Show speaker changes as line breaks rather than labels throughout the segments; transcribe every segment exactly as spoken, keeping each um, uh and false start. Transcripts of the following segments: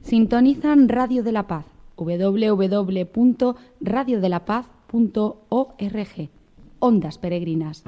Sintonizan Radio de la Paz, doble u doble u doble u punto radio de la paz punto org. Ondas Peregrinas.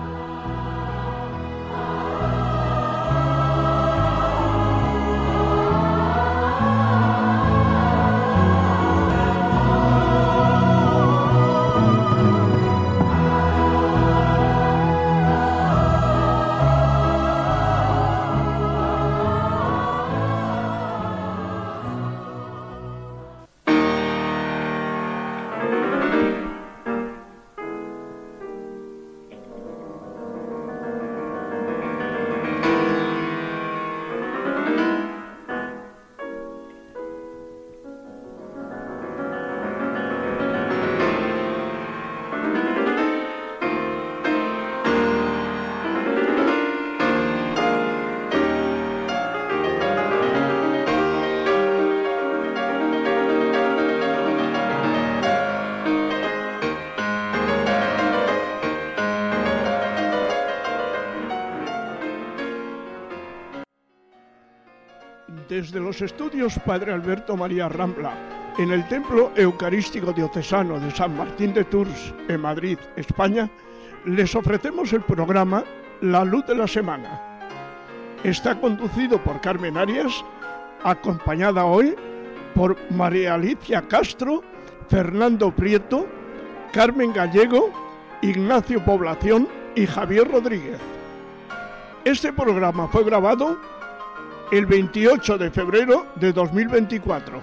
Desde los estudios Padre Alberto María Rambla, en el Templo Eucarístico Diocesano de San Martín de Tours, en Madrid, España, les ofrecemos el programa La Luz de la Semana. Está conducido por Carmen Arias, acompañada hoy por María Alicia Castro, Fernando Prieto, Carmen Gallego, Ignacio Población y Javier Rodríguez. Este programa fue grabado el veintiocho de febrero de dos mil veinticuatro.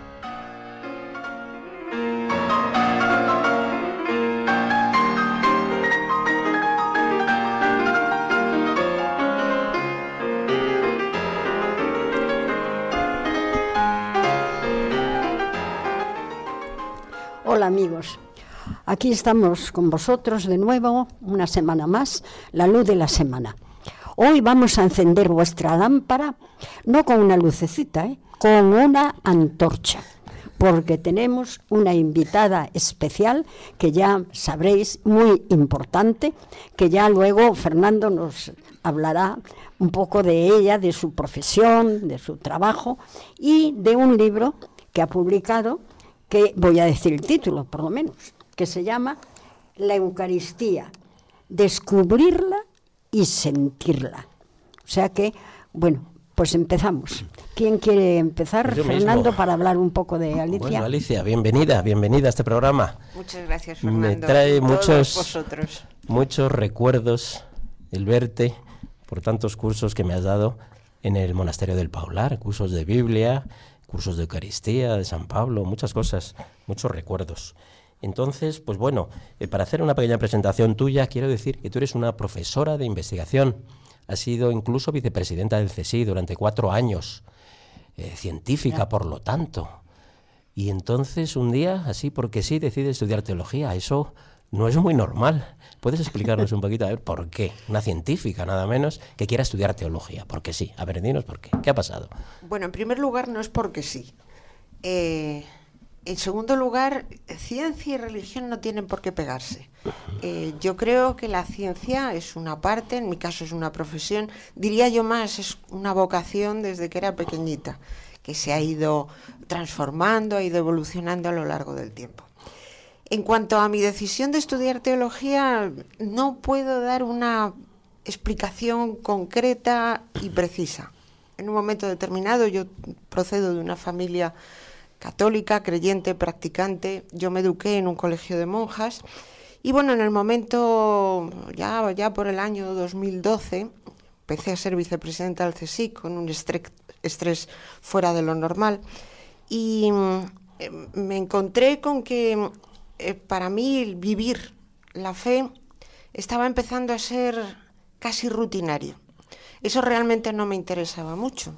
Hola amigos, aquí estamos con vosotros de nuevo, una semana más, la luz de la semana. Hoy vamos a encender vuestra lámpara, no con una lucecita, ¿eh? con una antorcha, porque tenemos una invitada especial que ya sabréis, muy importante, que ya luego Fernando nos hablará un poco de ella, de su profesión, de su trabajo y de un libro que ha publicado, que voy a decir el título por lo menos, que se llama La Eucaristía, descubrirla y sentirla. O sea que, bueno, pues empezamos. ¿Quién quiere empezar?
Yo
Fernando,
mismo.
Para hablar un poco de Alicia.
Bueno, Alicia, bienvenida, bienvenida a este programa.
Muchas gracias, Fernando.
Me trae
y
muchos,
todos vosotros.
muchos recuerdos el verte por tantos cursos que me has dado en el Monasterio del Paular, cursos de Biblia, cursos de Eucaristía, de San Pablo, muchas cosas, muchos recuerdos. Entonces, pues bueno, eh, para hacer una pequeña presentación tuya, quiero decir que tú eres una profesora de investigación. Has sido incluso vicepresidenta del C S I durante cuatro años, eh, científica, por lo tanto. Y entonces, un día, así porque sí, decides estudiar teología. Eso no es muy normal. ¿Puedes explicarnos un poquito, a ver, por qué una científica, nada menos, que quiera estudiar teología? Porque sí. A ver, dinos por qué. ¿Qué ha pasado?
Bueno, en primer lugar, no es porque sí. Eh... En segundo lugar, ciencia y religión no tienen por qué pegarse. Eh, yo creo que la ciencia es una parte, en mi caso es una profesión, diría yo más, es una vocación desde que era pequeñita, que se ha ido transformando, ha ido evolucionando a lo largo del tiempo. En cuanto a mi decisión de estudiar teología, no puedo dar una explicación concreta y precisa. En un momento determinado, yo procedo de una familia católica, creyente, practicante. Yo me eduqué en un colegio de monjas y bueno, en el momento, ya, ya por el año dos mil doce, empecé a ser vicepresidenta del C S I con un estrés, estrés fuera de lo normal y eh, me encontré con que eh, para mí vivir la fe estaba empezando a ser casi rutinario. Eso realmente no me interesaba mucho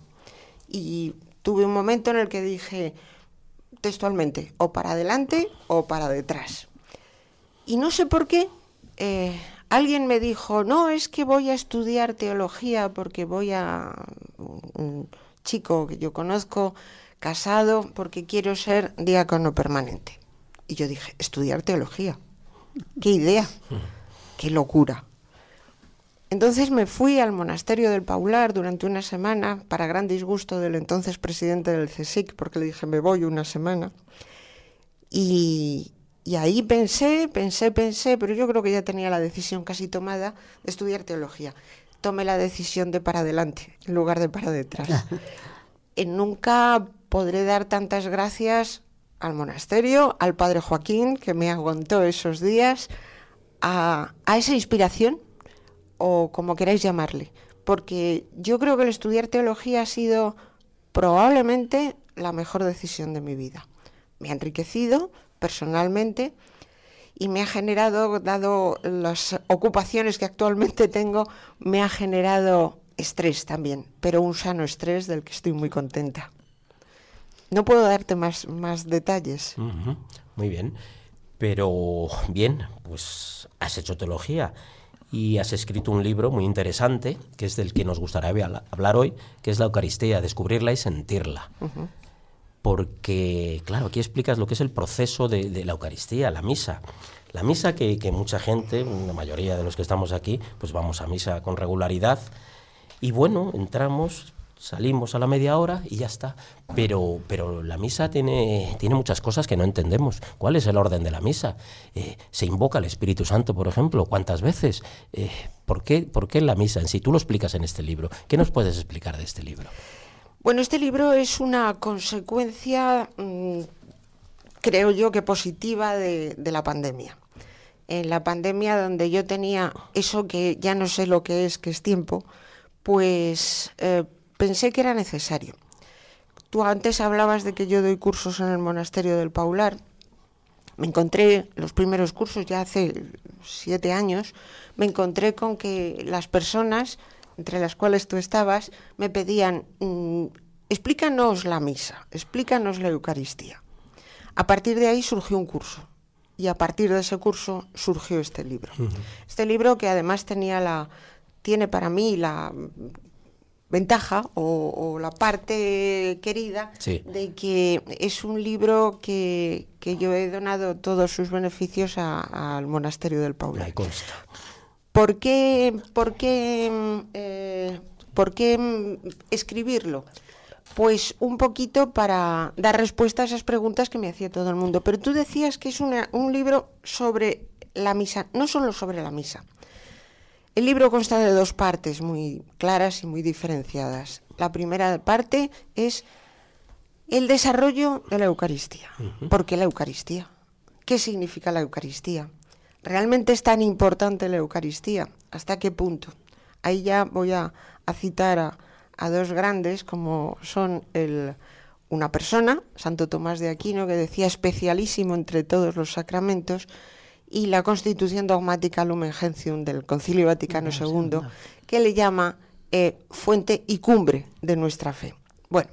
y tuve un momento en el que dije textualmente, o para adelante o para detrás. Y no sé por qué, eh, alguien me dijo, no, es que voy a estudiar teología porque voy a un chico que yo conozco, casado, porque quiero ser diácono permanente. Y yo dije, estudiar teología, qué idea, qué locura. Entonces me fui al monasterio del Paular durante una semana, para gran disgusto del entonces presidente del C S I C, porque le dije, me voy una semana. Y, y ahí pensé, pensé, pensé, pero yo creo que ya tenía la decisión casi tomada de estudiar teología. Tomé la decisión de para adelante, en lugar de para detrás. Y nunca podré dar tantas gracias al monasterio, al padre Joaquín, que me aguantó esos días, a, a esa inspiración, o como queráis llamarle, porque yo creo que el estudiar teología ha sido probablemente la mejor decisión de mi vida. Me ha enriquecido personalmente y me ha generado, dado las ocupaciones que actualmente tengo, me ha generado estrés también, pero un sano estrés del que estoy muy contenta. No puedo darte más, más detalles.
Uh-huh. Muy bien, pero bien, pues has hecho teología y has escrito un libro muy interesante, que es del que nos gustaría hablar hoy, que es la Eucaristía, descubrirla y sentirla. Uh-huh. Porque, claro, aquí explicas lo que es el proceso de, de la Eucaristía, la misa. La misa que, que mucha gente, la mayoría de los que estamos aquí, pues vamos a misa con regularidad. Y bueno, entramos, salimos a la media hora y ya está. Pero, pero la misa tiene, tiene muchas cosas que no entendemos. ¿Cuál es el orden de la misa? Eh, ¿Se invoca al Espíritu Santo, por ejemplo? ¿Cuántas veces? Eh, ¿por qué, ¿Por qué la misa en sí? Tú lo explicas en este libro. ¿Qué nos puedes explicar de este libro?
Bueno, este libro es una consecuencia, mmm, creo yo que positiva, de, de la pandemia. En la pandemia, donde yo tenía eso que ya no sé lo que es, que es tiempo, pues eh, pensé que era necesario. Tú antes hablabas de que yo doy cursos en el monasterio del Paular. Me encontré los primeros cursos ya hace siete años, me encontré con que las personas, entre las cuales tú estabas, me pedían, mmm, explícanos la misa, explícanos la Eucaristía. A partir de ahí surgió un curso. Y a partir de ese curso surgió este libro. Uh-huh. Este libro que además tenía la, tiene para mí la ventaja o, o la parte querida, sí, de que es un libro que, que yo he donado todos sus beneficios a, al monasterio del Paular.
Me consta.
¿Por qué, por qué, eh, por qué escribirlo? Pues un poquito para dar respuesta a esas preguntas que me hacía todo el mundo. Pero tú decías que es una, un libro sobre la misa, no solo sobre la misa. El libro consta de dos partes muy claras y muy diferenciadas. La primera parte es el desarrollo de la Eucaristía. Uh-huh. ¿Por qué la Eucaristía? ¿Qué significa la Eucaristía? ¿Realmente es tan importante la Eucaristía? ¿Hasta qué punto? Ahí ya voy a, a citar a... a dos grandes, como son el, una persona, Santo Tomás de Aquino, que decía especialísimo entre todos los sacramentos, y la Constitución Dogmática Lumen Gentium del Concilio Vaticano no, segundo, no. que le llama eh, fuente y cumbre de nuestra fe. Bueno,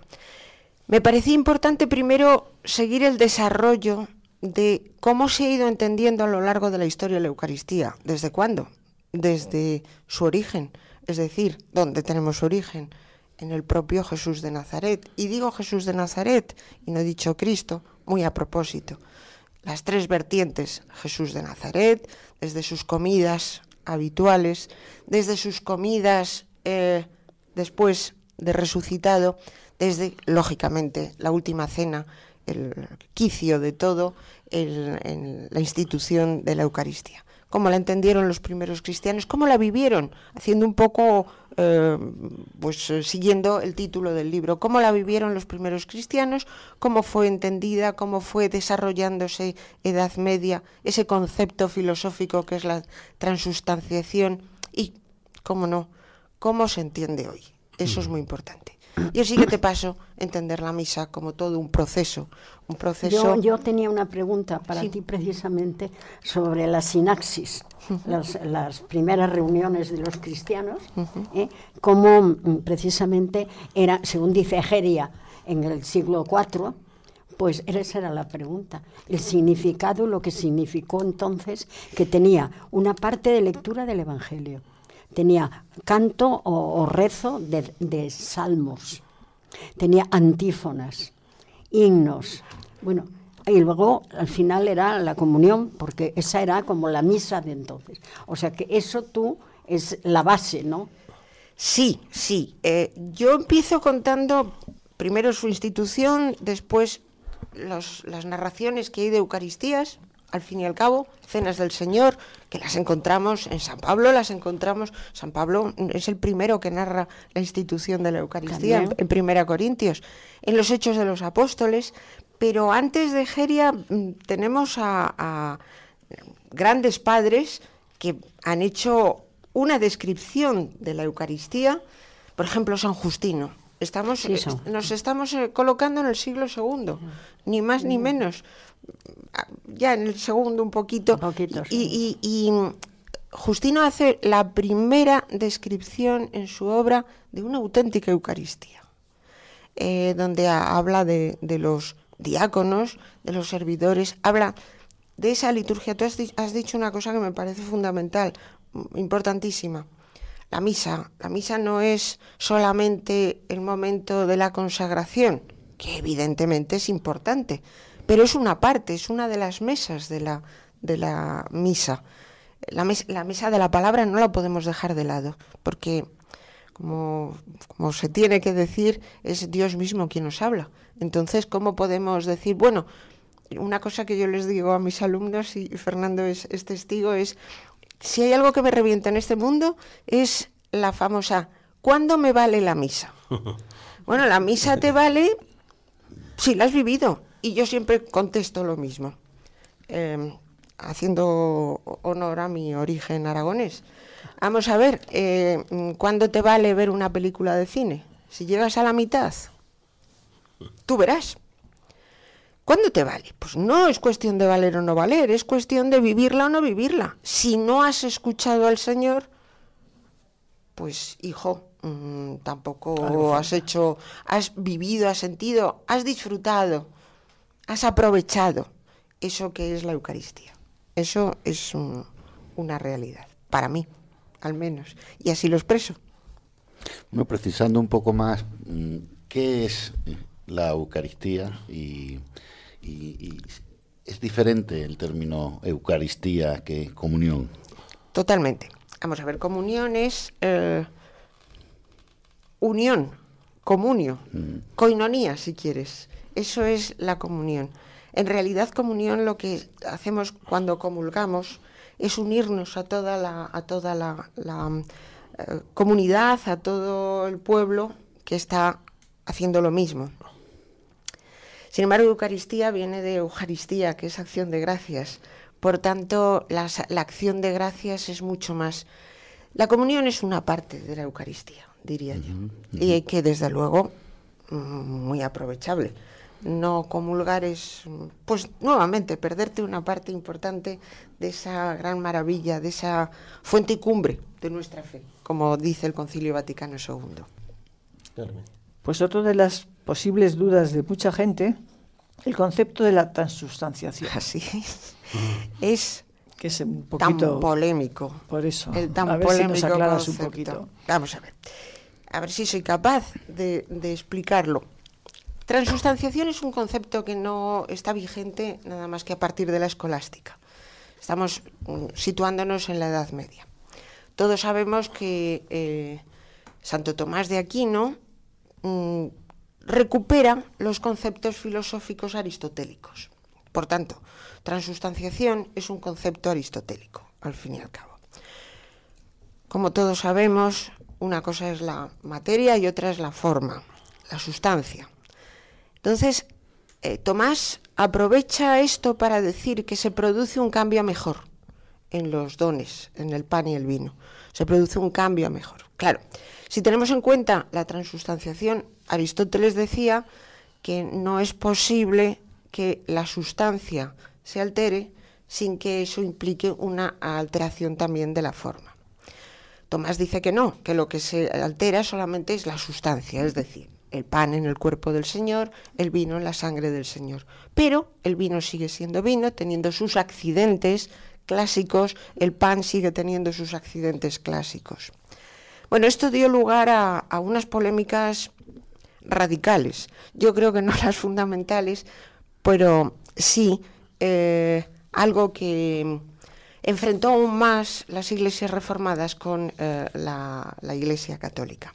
me parecía importante primero seguir el desarrollo de cómo se ha ido entendiendo a lo largo de la historia de la Eucaristía. ¿Desde cuándo? Desde su origen, es decir, ¿dónde tenemos su origen? En el propio Jesús de Nazaret. Y digo Jesús de Nazaret, y no he dicho Cristo, muy a propósito. Las tres vertientes, Jesús de Nazaret, desde sus comidas habituales, desde sus comidas eh, después de resucitado, desde, lógicamente, la última cena, el quicio de todo, el, el, la institución de la Eucaristía. Cómo la entendieron los primeros cristianos, cómo la vivieron, haciendo un poco, eh, pues eh, siguiendo el título del libro, cómo la vivieron los primeros cristianos, cómo fue entendida, cómo fue desarrollándose Edad Media, ese concepto filosófico que es la transustanciación y, cómo no, cómo se entiende hoy. Eso es muy importante. Y así que te paso a entender la misa como todo un proceso, un proceso...
Yo, yo tenía una pregunta para sí. ti precisamente sobre la sinaxis, uh-huh. las, las primeras reuniones de los cristianos, uh-huh. eh, cómo precisamente era, según dice Egeria, en el siglo cuarto, pues esa era la pregunta, el significado, lo que significó entonces que tenía una parte de lectura del Evangelio. Tenía canto o, o rezo de, de salmos, tenía antífonas, himnos, bueno, y luego al final era la comunión, porque esa era como la misa de entonces. O sea que eso tú es la base, ¿no?
Sí, sí. Eh, yo empiezo contando primero su institución, después los, las narraciones que hay de Eucaristías, al fin y al cabo, cenas del Señor, que las encontramos en San Pablo, las encontramos, San Pablo es el primero que narra la institución de la Eucaristía en, en Primera Corintios, en los Hechos de los Apóstoles, pero antes de Egeria tenemos a, a grandes padres que han hecho una descripción de la Eucaristía, por ejemplo, San Justino. Estamos, sí, est nos estamos eh, colocando en el siglo segundo, ni más ni menos, ya en el segundo un poquito. Un poquito sí. y, y, y Justino hace la primera descripción en su obra de una auténtica Eucaristía, eh, donde a, habla de, de los diáconos, de los servidores, habla de esa liturgia. Tú has, has dicho una cosa que me parece fundamental, importantísima. La misa, la misa no es solamente el momento de la consagración, que evidentemente es importante, pero es una parte, es una de las mesas de la, de la misa. La, mes, la mesa de la palabra no la podemos dejar de lado, porque como, como se tiene que decir, es Dios mismo quien nos habla. Entonces, ¿cómo podemos decir? Bueno, una cosa que yo les digo a mis alumnos, y Fernando es, es testigo, es: si hay algo que me revienta en este mundo, es la famosa ¿cuándo me vale la misa? Bueno, la misa te vale si la has vivido. Y yo siempre contesto lo mismo, eh, haciendo honor a mi origen aragonés. Vamos a ver, eh, ¿cuándo te vale ver una película de cine? Si llegas a la mitad, tú verás. ¿Cuándo te vale? Pues no es cuestión de valer o no valer, es cuestión de vivirla o no vivirla. Si no has escuchado al Señor, pues hijo, mmm, tampoco claro, has hecho, has vivido, has sentido, has disfrutado, has aprovechado eso que es la Eucaristía. Eso es un, una realidad, para mí, al menos, y así lo expreso.
Bueno, precisando un poco más, ¿qué es la Eucaristía? Y, y, y es diferente el término Eucaristía que comunión.
Totalmente. Vamos a ver, comunión es eh, unión, comunio, mm. coinonía, si quieres. Eso es la comunión. En realidad, comunión, lo que hacemos cuando comulgamos es unirnos a toda la, a toda la, la eh, comunidad, a todo el pueblo que está haciendo lo mismo. Sin embargo, Eucaristía viene de Eucaristía, que es acción de gracias. Por tanto, la, la acción de gracias es mucho más. La comunión es una parte de la Eucaristía, diría yo, uh-huh, uh-huh. y que desde luego muy aprovechable. No comulgar es, pues nuevamente, perderte una parte importante de esa gran maravilla, de esa fuente y cumbre de nuestra fe, como dice el Concilio Vaticano segundo.
Pues otra de las posibles dudas de mucha gente, el concepto de la transubstanciación.
Así es,
que es un poquito
tan polémico.
Por eso,
el tan
a ver
polémico
si nos aclaras
concepto.
un poquito.
Vamos a ver, a ver si soy capaz de, de explicarlo. Transubstanciación es un concepto que no está vigente nada más que a partir de la escolástica. Estamos um, situándonos en la Edad Media. Todos sabemos que eh, Santo Tomás de Aquino um, recupera los conceptos filosóficos aristotélicos. Por tanto, transubstanciación es un concepto aristotélico, al fin y al cabo. Como todos sabemos, una cosa es la materia y otra es la forma, la sustancia. Entonces, eh, Tomás aprovecha esto para decir que se produce un cambio a mejor en los dones, en el pan y el vino. Se produce un cambio a mejor. Claro, si tenemos en cuenta la transubstanciación, Aristóteles decía que no es posible que la sustancia se altere sin que eso implique una alteración también de la forma. Tomás dice que no, que lo que se altera solamente es la sustancia, es decir, el pan en el cuerpo del Señor, el vino en la sangre del Señor. Pero el vino sigue siendo vino, teniendo sus accidentes clásicos, el pan sigue teniendo sus accidentes clásicos. Bueno, esto dio lugar a, a unas polémicas radicales. Yo creo que no las fundamentales, pero sí eh, algo que, enfrentó aún más las iglesias reformadas con eh, la, la Iglesia católica.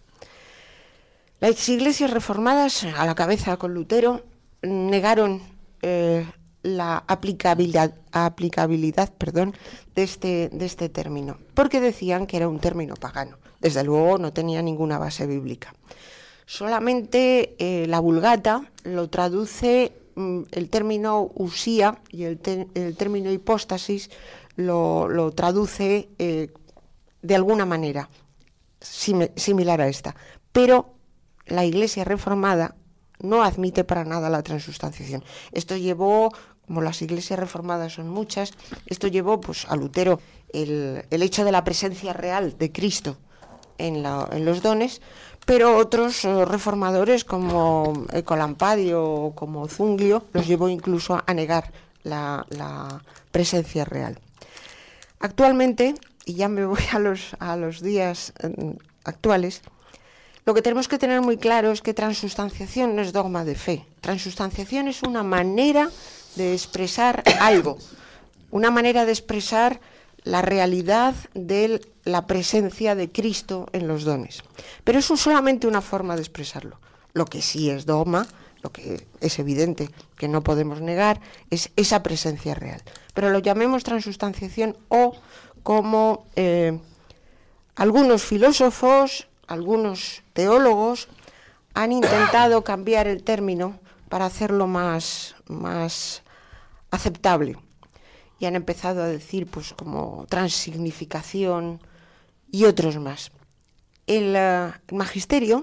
Las iglesias reformadas, a la cabeza con Lutero, negaron eh, la aplicabilidad, aplicabilidad perdón, de, este, de este término, porque decían que era un término pagano. Desde luego no tenía ninguna base bíblica. Solamente eh, la Vulgata lo traduce, mm, el término usía y el, te, el término hipóstasis lo, lo traduce eh, de alguna manera sim, similar a esta. Pero la Iglesia reformada no admite para nada la transustanciación. Esto llevó, como las iglesias reformadas son muchas, esto llevó pues, a Lutero el, el hecho de la presencia real de Cristo en, la, en los dones, pero otros uh, reformadores como Ecolampadio o como Zunglio los llevó incluso a negar la, la presencia real. Actualmente, y ya me voy a los, a los días eh, actuales, lo que tenemos que tener muy claro es que transustanciación no es dogma de fe. Transustanciación es una manera de expresar algo, una manera de expresar la realidad de la presencia de Cristo en los dones. Pero eso es solamente una forma de expresarlo. Lo que sí es dogma, lo que es evidente que no podemos negar, es esa presencia real. Pero lo llamemos transustanciación o como eh, algunos filósofos, algunos teólogos han intentado cambiar el término para hacerlo más, más aceptable. Y han empezado a decir, pues, como transignificación y otros más. El, uh, el magisterio,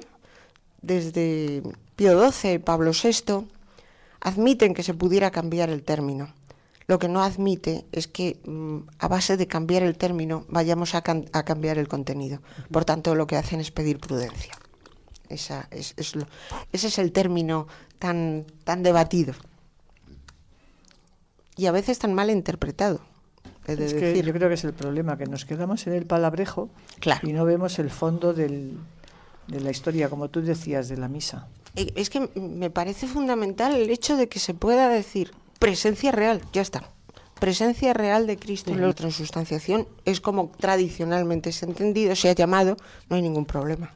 desde Pío doce, Pablo sexto, admiten que se pudiera cambiar el término. Lo que no admite es que mmm, a base de cambiar el término vayamos a, can- a cambiar el contenido. Por tanto, lo que hacen es pedir prudencia. Esa es, es lo, ese es el término tan, tan debatido. Y a veces tan mal interpretado. He de
Es
decir.
que yo creo que es el problema, que nos quedamos en el palabrejo,
Claro.
y no vemos el fondo del, de la historia, como tú decías, de la misa.
Es que me parece fundamental el hecho de que se pueda decir presencia real, ya está. Presencia real de Cristo. La transustanciación es como tradicionalmente se ha entendido, se ha llamado, no hay ningún problema.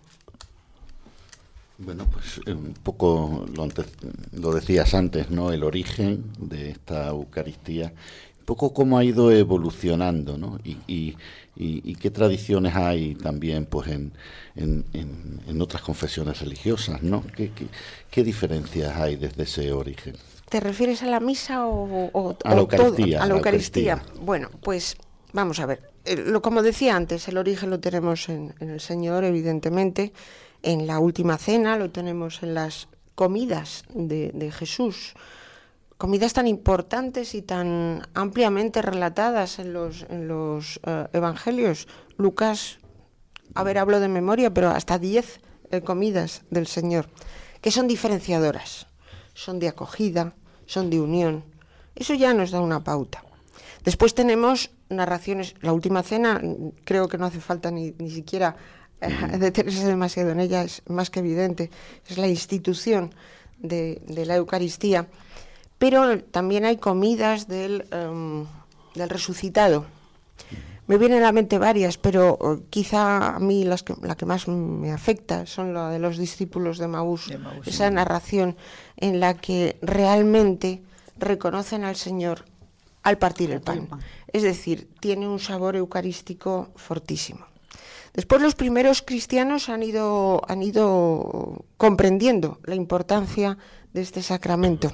Bueno, pues eh, un poco lo, antes, lo decías antes, ¿no? El origen de esta Eucaristía, un poco cómo ha ido evolucionando, ¿no? Y, y, y, y qué tradiciones hay también, pues, en, en, en, en otras confesiones religiosas, ¿no? ¿Qué, qué, qué diferencias hay desde ese origen?
¿Te refieres a la misa o, o
a la Eucaristía?
Todo? A la Eucaristía. Bueno, pues vamos a ver. Eh, lo, como decía antes, el origen lo tenemos en, en el Señor, evidentemente. En la última cena lo tenemos en las comidas de, de Jesús. Comidas tan importantes y tan ampliamente relatadas en los, en los uh, evangelios. Lucas, a ver, hablo de memoria, pero hasta diez eh, comidas del Señor, que son diferenciadoras. Son de acogida, son de unión. Eso ya nos da una pauta. Después tenemos narraciones. La última cena, creo que no hace falta ni, ni siquiera eh, detenerse demasiado en ella, es más que evidente. Es la institución de, de la Eucaristía. Pero también hay comidas del, um, del resucitado. Me vienen a la mente varias, pero uh, quizá a mí las que, la que más me afecta son la de los discípulos de Maús. De Maús Esa sí. narración en la que realmente reconocen al Señor al partir el pan. Es decir, tiene un sabor eucarístico fortísimo. Después los primeros cristianos han ido, han ido comprendiendo la importancia de este sacramento.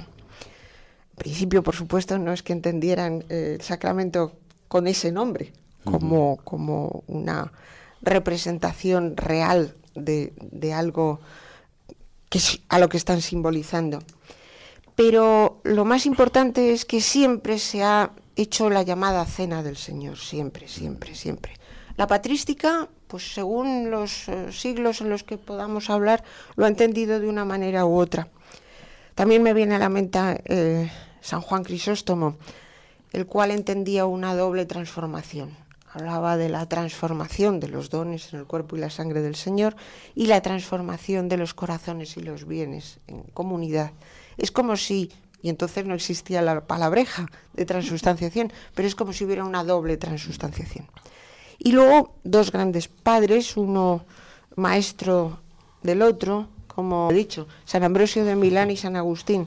En principio, por supuesto, no es que entendieran eh, el sacramento con ese nombre, como, como una representación real de, de algo que es a lo que están simbolizando. Pero lo más importante es que siempre se ha hecho la llamada cena del Señor, siempre, siempre, siempre. La patrística, pues según los eh, siglos en los que podamos hablar, lo ha entendido de una manera u otra. También me viene a la mente eh, San Juan Crisóstomo, el cual entendía una doble transformación. Hablaba de la transformación de los dones en el cuerpo y la sangre del Señor y la transformación de los corazones y los bienes en comunidad. Es como si y entonces no existía la palabreja de transustanciación, pero es como si hubiera una doble transustanciación. Y luego dos grandes padres, uno maestro del otro, como he dicho, San Ambrosio de Milán y San Agustín.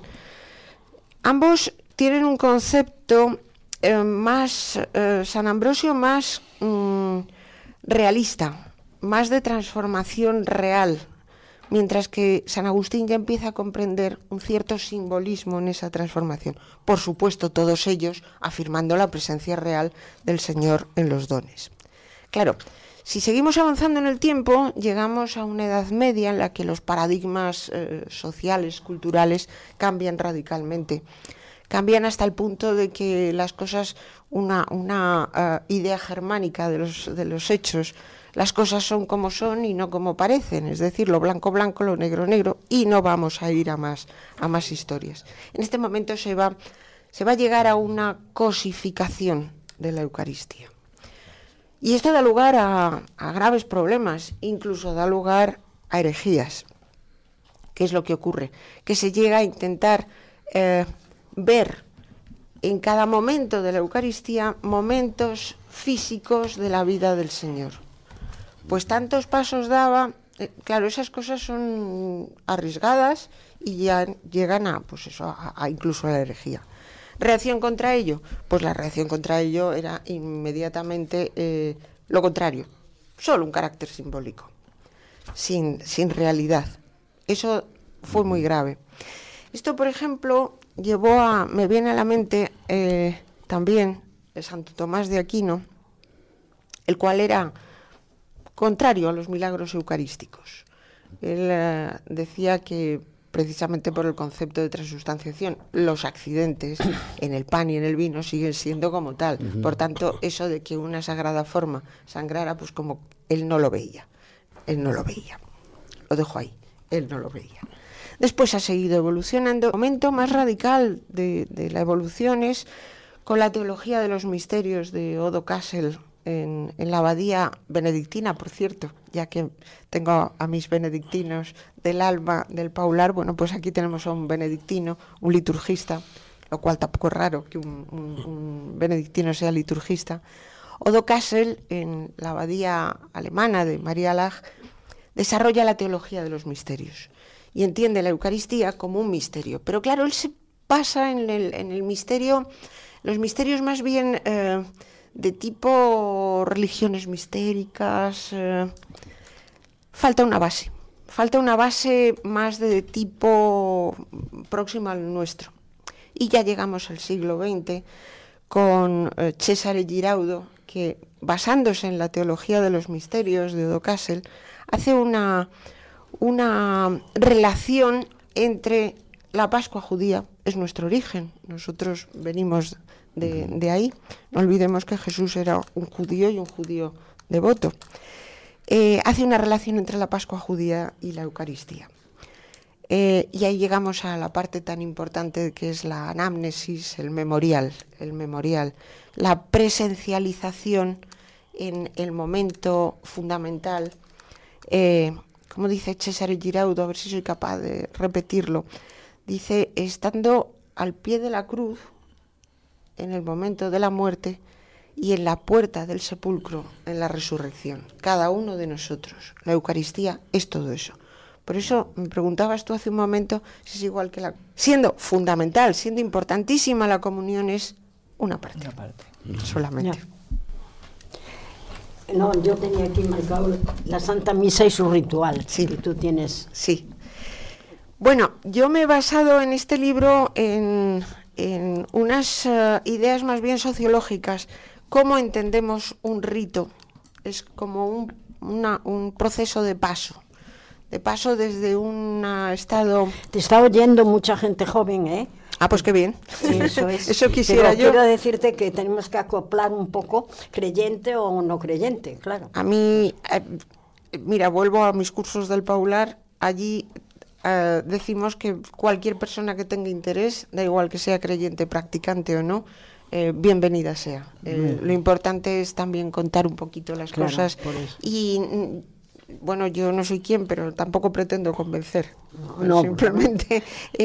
Ambos tienen un concepto eh, más, eh, San Ambrosio más mm, realista, más de transformación real, mientras que San Agustín ya empieza a comprender un cierto simbolismo en esa transformación. Por supuesto, todos ellos afirmando la presencia real del Señor en los dones. Claro, si seguimos avanzando en el tiempo, llegamos a una edad media en la que los paradigmas eh, sociales, culturales, cambian radicalmente. Cambian hasta el punto de que las cosas, una, una uh, idea germánica de los, de los hechos, las cosas son como son y no como parecen, es decir, lo blanco blanco, lo negro negro, y no vamos a ir a más, a más historias. En este momento se va, se va a llegar a una cosificación de la Eucaristía. Y esto da lugar a, a graves problemas, incluso da lugar a herejías. ¿Qué es lo que ocurre? Que se llega a intentar eh, ver en cada momento de la Eucaristía momentos físicos de la vida del Señor. Pues tantos pasos daba, eh, claro, esas cosas son arriesgadas y ya llegan a, pues eso, a, a incluso a la herejía. ¿Reacción contra ello? Pues la reacción contra ello era inmediatamente eh, lo contrario, solo un carácter simbólico, sin, sin realidad. Eso fue muy grave. Esto, por ejemplo, llevó a, me viene a la mente eh, también de Santo Tomás de Aquino, el cual era contrario a los milagros eucarísticos. Él eh, decía que precisamente por el concepto de transustanciación, los accidentes en el pan y en el vino siguen siendo como tal. Uh-huh. Por tanto, eso de que una sagrada forma sangrara, pues como él no lo veía. Él no lo veía. Lo dejo ahí. Él no lo veía. Después ha seguido evolucionando. El momento más radical de, de la evolución es con la teología de los misterios de Odo Kassel, En, en la abadía benedictina, por cierto, ya que tengo a, a mis benedictinos del alma del Paular. Bueno, pues aquí tenemos a un benedictino, un liturgista, lo cual tampoco es raro que un, un, un benedictino sea liturgista. Odo Kassel, en la abadía alemana de Marialach, desarrolla la teología de los misterios y entiende la Eucaristía como un misterio. Pero claro, él se pasa en el, en el misterio, los misterios más bien Eh, de tipo religiones mistéricas. Eh, falta una base, falta una base más de tipo próximo al nuestro. Y ya llegamos al siglo veinte con eh, Cesare Giraudo, que basándose en la teología de los misterios de Odo Kassel, hace una, una relación entre la Pascua judía, es nuestro origen, nosotros venimos De, de ahí. No olvidemos que Jesús era un judío y un judío devoto. Eh, hace una relación entre la Pascua judía y la Eucaristía. Eh, y ahí llegamos a la parte tan importante que es la anamnesis, el memorial, el memorial, la presencialización en el momento fundamental. Eh, como dice Cesare Giraudo, a ver si soy capaz de repetirlo, dice, estando al pie de la cruz, en el momento de la muerte y en la puerta del sepulcro, en la resurrección. Cada uno de nosotros. La Eucaristía es todo eso. Por eso me preguntabas tú hace un momento si es igual que la... Siendo fundamental, siendo importantísima, la comunión es una parte. Una parte. Solamente.
No, yo tenía aquí marcado la Santa Misa y su ritual.
Sí.
Que tú tienes.
Sí. Bueno, yo me he basado en este libro en... en unas uh, ideas más bien sociológicas. ¿Cómo entendemos un rito? Es como un, una, un proceso de paso, de paso desde un estado...
Te está oyendo mucha gente joven, ¿eh?
Ah, pues qué bien.
Sí, eso es.
Eso quisiera
Pero
yo.
quiero decirte que tenemos que acoplar un poco creyente o no creyente, claro.
A mí, eh, mira, vuelvo a mis cursos del Paular, allí... Uh, decimos que cualquier persona que tenga interés, da igual que sea creyente, practicante o no, eh, bienvenida sea. Eh, lo importante es también contar un poquito las
claro,
cosas y, bueno, yo no soy quien, pero tampoco pretendo convencer. No, simplemente no. es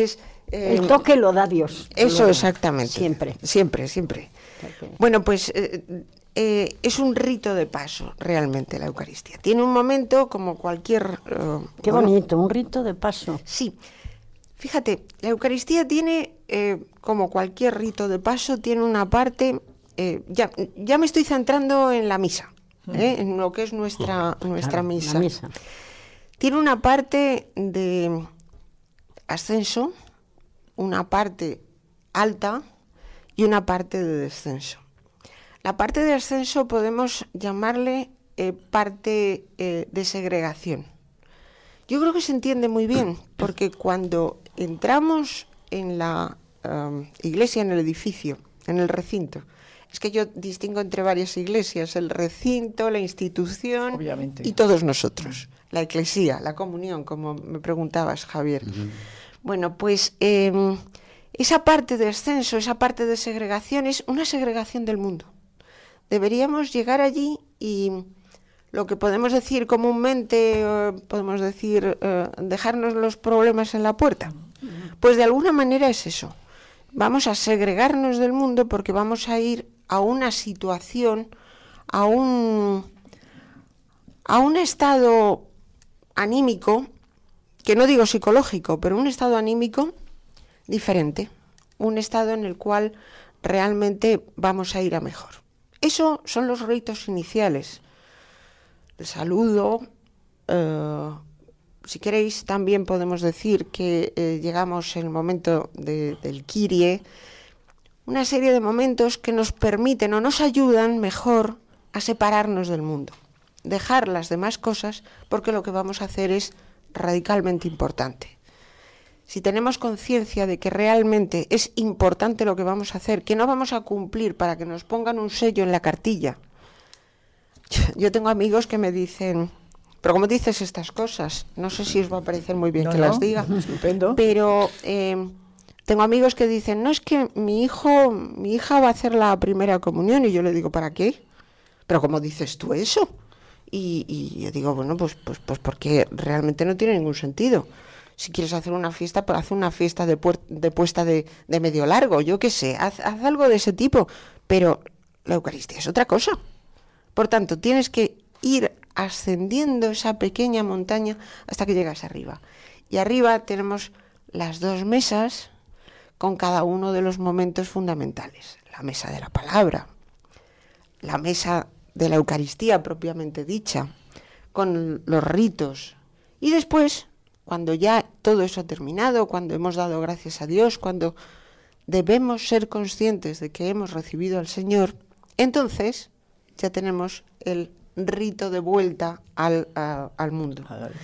Eh,
el toque lo da Dios.
Eso,
lo
exactamente.
Siempre.
Siempre, siempre. Bueno, pues eh, eh, es un rito de paso, realmente, la Eucaristía. Tiene un momento como cualquier... Uh,
Qué bonito, un rito de paso.
Sí. Fíjate, la Eucaristía tiene, eh, como cualquier rito de paso, tiene una parte... Eh, ya, ya me estoy centrando en la misa, ¿eh? En lo que es nuestra, nuestra
Claro,
misa.
la misa.
Tiene una parte de ascenso, una parte alta y una parte de descenso. La parte de ascenso podemos llamarle eh, parte eh, de segregación. Yo creo que se entiende muy bien, porque cuando entramos en la um, iglesia, en el edificio, en el recinto, es que yo distingo entre varias iglesias, el recinto, la institución,
obviamente,
y todos nosotros, la eclesía, la comunión, como me preguntabas, Javier. Uh-huh. Bueno, pues eh, esa parte de ascenso, esa parte de segregación es una segregación del mundo. Deberíamos llegar allí y lo que podemos decir comúnmente, eh, podemos decir, eh, dejarnos los problemas en la puerta. Pues de alguna manera es eso. Vamos a segregarnos del mundo porque vamos a ir a una situación, a un, a un estado anímico, que no digo psicológico, pero un estado anímico diferente, un estado en el cual realmente vamos a ir a mejor. Eso son los ritos iniciales. El saludo, eh, si queréis también podemos decir que eh, llegamos en el momento de, del Kyrie, una serie de momentos que nos permiten o nos ayudan mejor a separarnos del mundo, dejar las demás cosas, porque lo que vamos a hacer es radicalmente importante. Si tenemos conciencia de que realmente es importante lo que vamos a hacer, que no vamos a cumplir para que nos pongan un sello en la cartilla. Yo tengo amigos que me dicen, pero ¿cómo dices estas cosas? No sé si os va a parecer muy bien
no,
que
no,
las diga,
estupendo.
Pero eh, tengo amigos que dicen, no, es que mi hijo, mi hija va a hacer la primera comunión, y yo le digo, ¿para qué? Pero ¿cómo dices tú eso? Y, y yo digo, bueno, pues, pues, pues porque realmente no tiene ningún sentido. Si quieres hacer una fiesta, pues haz una fiesta de, puer- de puesta de, de medio largo, yo qué sé, haz, haz algo de ese tipo. Pero la Eucaristía es otra cosa. Por tanto, tienes que ir ascendiendo esa pequeña montaña hasta que llegas arriba. Y arriba tenemos las dos mesas con cada uno de los momentos fundamentales. La mesa de la palabra, la mesa de la Eucaristía propiamente dicha, con los ritos. Y después, cuando ya todo eso ha terminado, cuando hemos dado gracias a Dios, cuando debemos ser conscientes de que hemos recibido al Señor, entonces ya tenemos el rito de vuelta al, a, al mundo.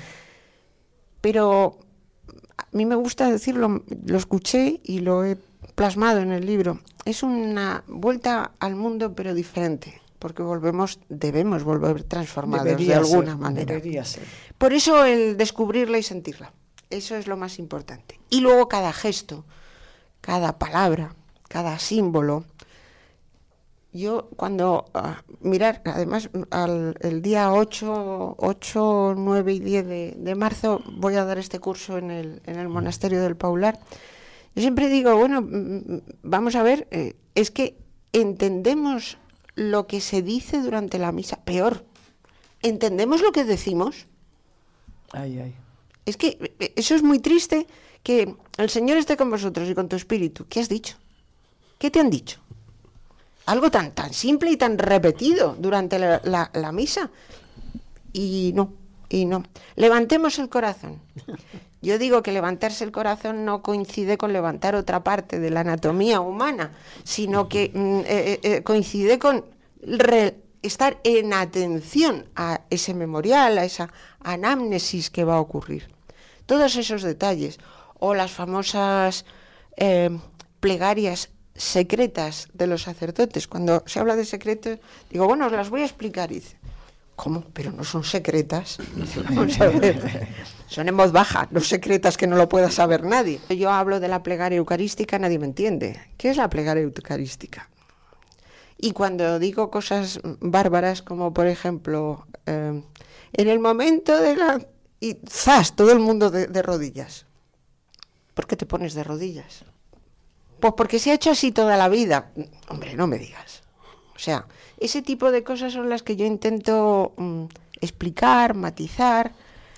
Pero a mí me gusta decirlo, lo escuché y lo he plasmado en el libro, es una vuelta al mundo pero diferente, porque volvemos, debemos volver transformados
debería
de alguna
ser,
manera.
Debería ser.
Por eso el descubrirla y sentirla, eso es lo más importante. Y luego cada gesto, cada palabra, cada símbolo. Yo cuando, uh, mirar, además al, el día ocho, nueve y diez de, de marzo voy a dar este curso en el, en el Monasterio del Paular. Yo siempre digo, bueno, vamos a ver, eh, es que entendemos lo que se dice durante la misa, peor, ¿entendemos lo que decimos?
Ay, ay.
Es que eso es muy triste, que el Señor esté con vosotros y con tu espíritu. ¿Qué has dicho? ¿Qué te han dicho? Algo tan, tan simple y tan repetido durante la, la, la misa. Y no, y no. Levantemos el corazón. Yo digo que levantarse el corazón no coincide con levantar otra parte de la anatomía humana, sino que mm, eh, eh, coincide con re, estar en atención a ese memorial, a esa anamnesis que va a ocurrir. Todos esos detalles, o las famosas eh, plegarias secretas de los sacerdotes. Cuando se habla de secretos, digo, bueno, os las voy a explicar. Y dice, ¿cómo? Pero no son secretas. Vamos a ver. Son en voz baja, no secretas que no lo pueda saber nadie. Yo hablo de la plegaria eucarística, nadie me entiende. ¿Qué es la plegaria eucarística? Y cuando digo cosas bárbaras, como por ejemplo, eh, en el momento de la... y ¡zas! Todo el mundo de, de rodillas. ¿por qué te pones de rodillas? Pues porque se ha hecho así toda la vida. Hombre, no me digas. O sea, ese tipo de cosas son las que yo intento mm, explicar, matizar,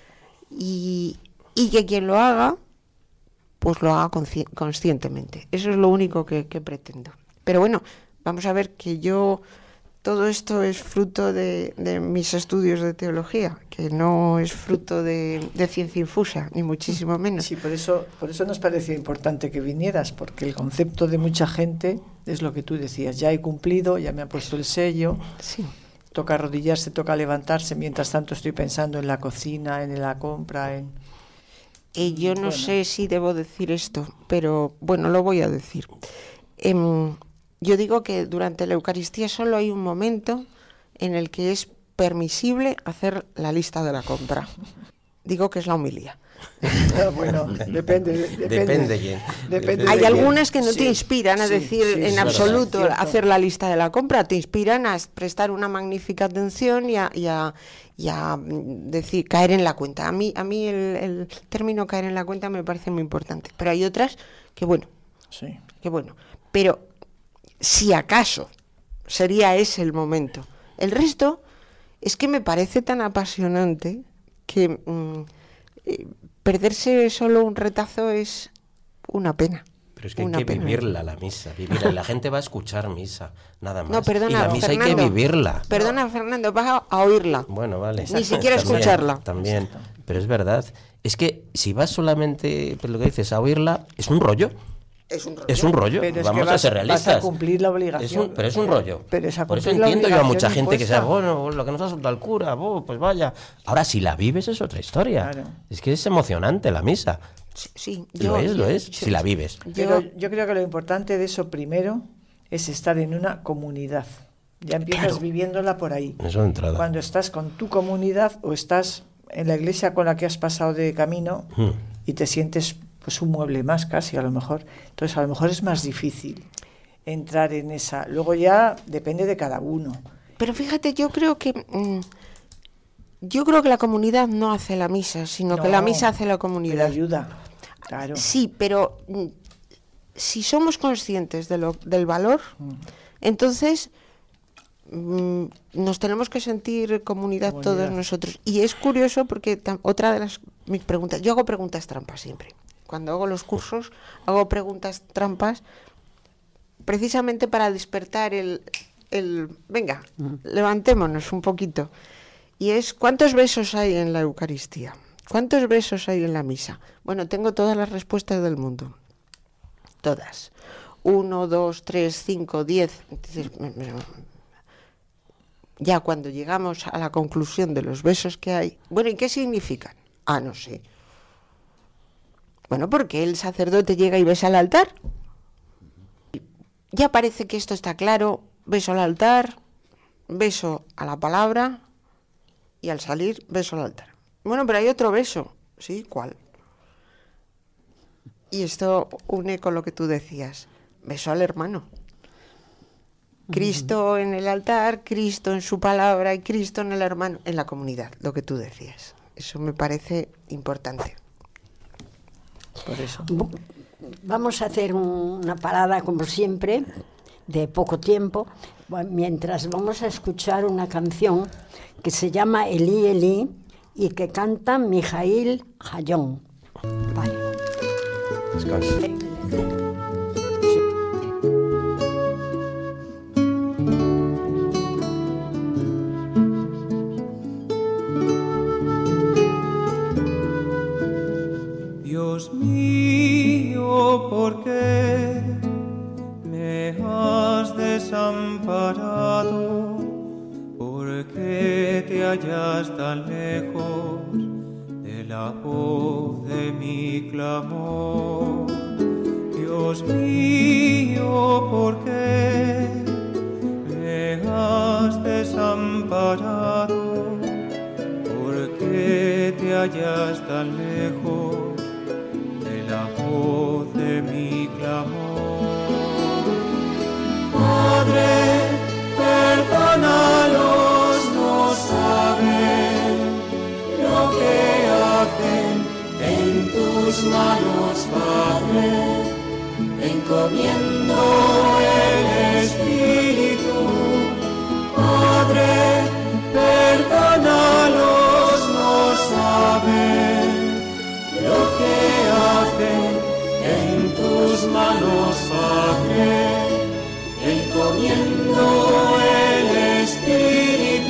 y, y que quien lo haga, pues lo haga consci- conscientemente. Eso es lo único que, que pretendo. Pero bueno, vamos a ver que yo... Todo esto es fruto de, de mis estudios de teología, que no es fruto de, de ciencia infusa, ni muchísimo menos.
Sí, por eso, por eso nos parecía importante que vinieras, porque el concepto de mucha gente es lo que tú decías, ya he cumplido, ya me ha puesto el sello,
Sí.
toca arrodillarse, toca levantarse, mientras tanto estoy pensando en la cocina, en la compra, en...
Y yo no
Bueno.
sé si debo decir esto, pero bueno, lo voy a decir. Em, Yo digo que durante la Eucaristía solo hay un momento en el que es permisible hacer la lista de la compra. Digo que es la homilía.
Bueno, depende. Depende,
Depende quién.
Depende
Hay
de quién.
algunas que no
Sí,
te inspiran a
sí,
decir
sí,
en
es verdad,
absoluto
cierto.
hacer la lista de la compra, te inspiran a prestar una magnífica atención y a, y a, y a mm, decir, caer en la cuenta. A mí, a mí el, el término caer en la cuenta me parece muy importante, pero hay otras que bueno,
Sí.
que bueno, pero si acaso sería ese el momento. El resto es que me parece tan apasionante que mm, eh, perderse solo un retazo es una pena.
Pero es que hay
Una
que
pena.
vivirla, la misa, vivirla. Y la gente va a escuchar misa, nada más.
No, perdona,
y la misa hay
Fernando,
que vivirla.
Perdona, Fernando, vas a, a oírla.
Bueno, vale.
Ni siquiera
También,
escucharla.
También, pero es verdad. Es que si vas solamente, pues lo que dices, a oírla, es un rollo.
Es un rollo.
Es un rollo,
Pero es
vamos
que
a
vas-
ser
vas a
realistas.
cumplir la obligación.
Es un- pero es un rollo.
Pero es a
Por eso
cumplir la
entiendo yo a mucha
obligación
gente que sea,
impuesta.
bueno, lo que nos ha soltado el cura, bo, pues vaya. Ahora, si la vives es otra historia.
Claro.
Es que es emocionante la misa.
Sí, sí,
Lo
yo-
es, lo
yo-
es,
yo-
si la vives.
Pero
Yo,
yo creo que lo importante de eso primero es estar en una comunidad. Ya empiezas
Claro.
viviéndola por ahí.
Eso de entrada.
Cuando estás con tu comunidad o estás en la iglesia con la que has pasado de camino
Hmm.
y te sientes pues un mueble más casi a lo mejor. Entonces a lo mejor es más difícil entrar en esa. Luego ya depende de cada uno.
pero fíjate, yo creo que mm, yo creo que la comunidad no hace la misa, sino que
No,
la misa hace la
Pero
comunidad.
ayuda. Claro.
Sí, pero mm, si somos conscientes de lo, del valor, entonces mm, nos tenemos que sentir comunidad,
Comunidad.
todos nosotros. Y es curioso porque tam- otra de las mis preguntas, yo hago preguntas trampas siempre. Cuando hago los cursos, hago preguntas trampas precisamente para despertar el, el venga, levantémonos un poquito. Y es, ¿cuántos besos hay en la Eucaristía? ¿Cuántos besos hay en la misa? Bueno, tengo todas las respuestas del mundo. Todas. Uno, dos, tres, cinco, diez. Entonces, me- me- ya cuando llegamos a la conclusión de los besos que hay, bueno, ¿y qué significan? Ah, no sé. Bueno, porque el sacerdote llega y besa al altar. Ya parece que esto está claro. Beso al altar, beso a la palabra y al salir, beso al altar. Bueno, pero hay otro beso. ¿Sí? ¿Cuál? Y esto une con lo que tú decías. Beso al hermano. Cristo en el altar, Cristo en su palabra y Cristo en el hermano, en la comunidad, lo que tú decías. Eso me parece importante.
Por eso.
Bu- Vamos a hacer un- una parada, como siempre, de poco tiempo, bu- mientras vamos a escuchar una canción que se llama Elí, Elí, y que canta Mijail Hayón. Vale.
Descansa.
Dios mío, ¿por qué me has desamparado? ¿Por qué te hallas tan lejos de la voz de mi clamor? Dios mío, ¿por qué me has desamparado? ¿Por qué te hallas tan lejos de la voz de mi clamor? Padre, perdónalos, no saben lo que hacen en tu tus manos, Padre, encomiendo el Espíritu. Padre, perdónalos, no saben lo que hacen. En tus manos, Padre, encomiendo el Espíritu.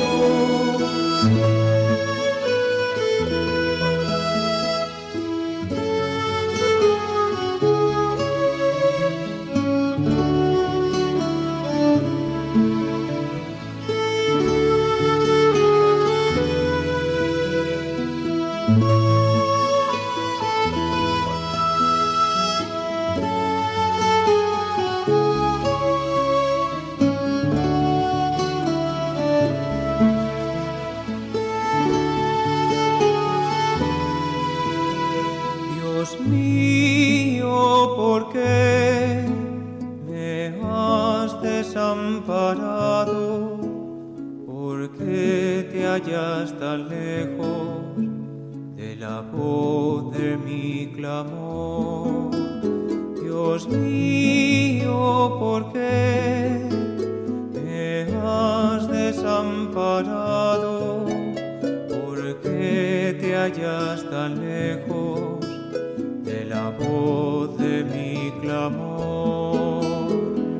Dios mío, ¿por qué me has desamparado? ¿Por qué te hallas tan lejos de la voz de mi clamor? Dios mío, ¿por qué me has desamparado? ¿Por qué te hallas tan lejos de la voz de mi clamor?